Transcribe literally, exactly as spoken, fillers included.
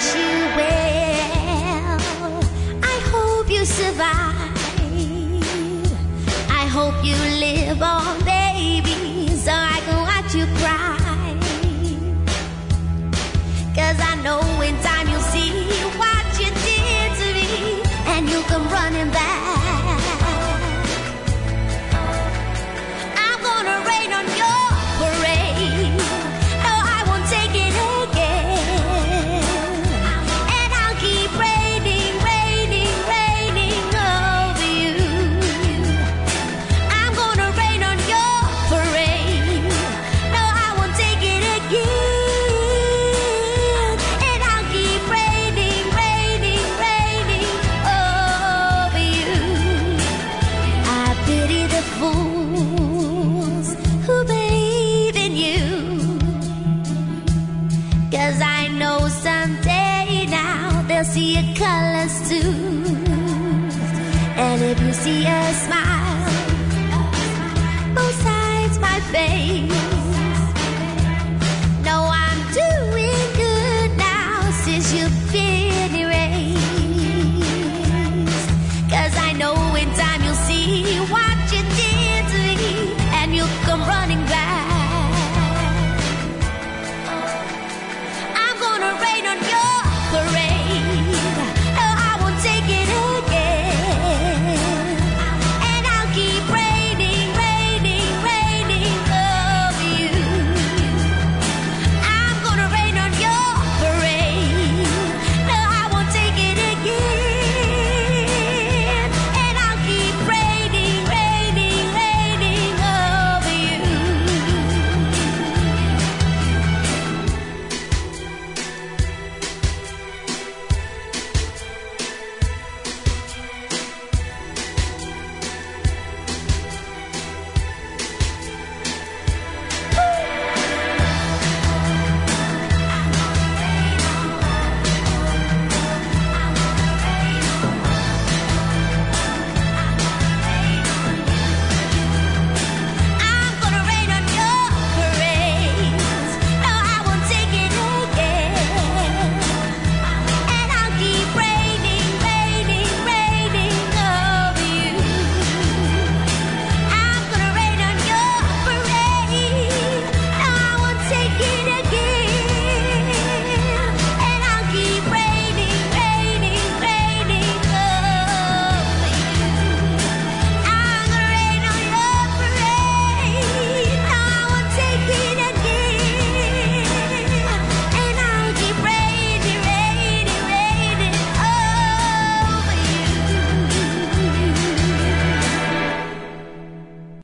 wish you well. I hope you survive. I hope you live on, baby, so I can watch you cry. 'Cause I know in time you'll see what you did to me, and you'll come running back. I'm gonna rain on your parade. No, I won't take it again. And I'll keep raining, raining, raining over you. I'm gonna rain on your parade. No, I won't take it again. And I'll keep raining, raining, raining over you. I pity the fools who believe in you. 'Cause I know someday now they'll see your colors too. And if you see a smile both sides my face, know I'm doing good now since you've been